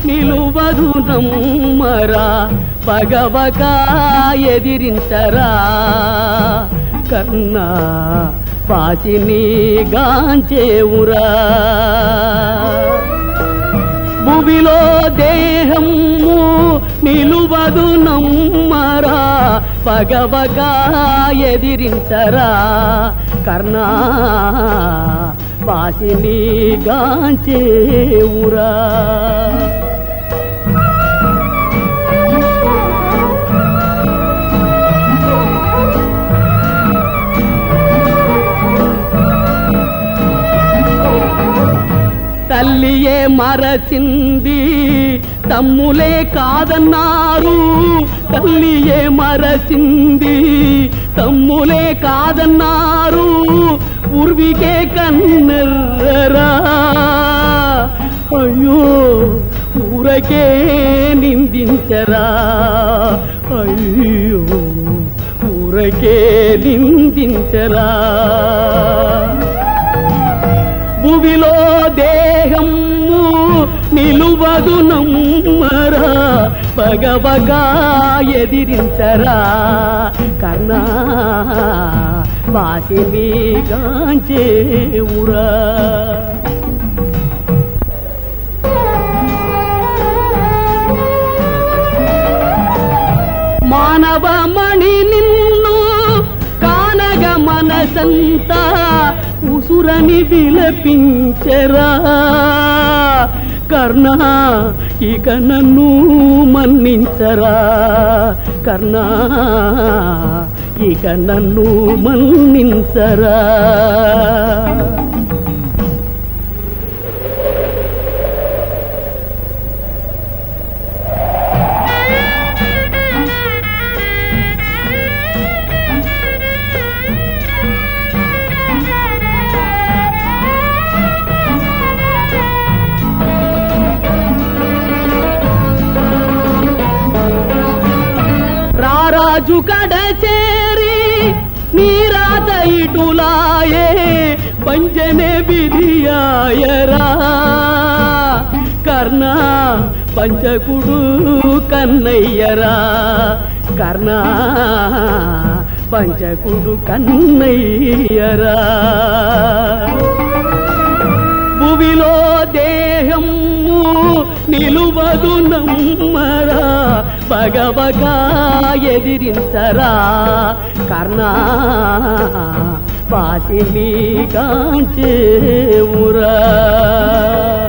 నిలువదు నమ్మరా పగవక ఎదిరించరా కన్నా పాసిని గాంచేవురా భువిలో దేహము నిలువదు నమ్మరా పగవక ఎదిరించరా కర్ణా పాసిని గాంచేవురా తల్లియే మరచింది తమ్ములే కాదన్నారు తల్లియే మరచింది తమ్ములే కాదన్నారు పూర్వికే కన్నెర్రరా అయ్యో ఊరకే నిందించరా అయ్యో ఊరకే నిందించరా భువిలో దేహము నిలువదు నమ్మరా పగవగా ఎదిరించరా కర్ణా వాసిని గాంచేవురా మానవమణి నిన్ను కానగ మనసంతా ఉసురని విలపించరా కర్ణా ఇక నన్ను మన్నించరా కర్ణా ఇక నన్ను మన్నించరా రాజు కడ చేరి నీరాత ఇటులాయే పంచనే బిదియాయరా కర్ణా పంచకుడు కన్నయ్యరా కర్ణా పంచకుడు కన్నయ్యరా భువిలో దేహము నిలువదు నమ్మరా పగవగా ఎదిరించరా కర్ణా పాసిని గాంచేవురా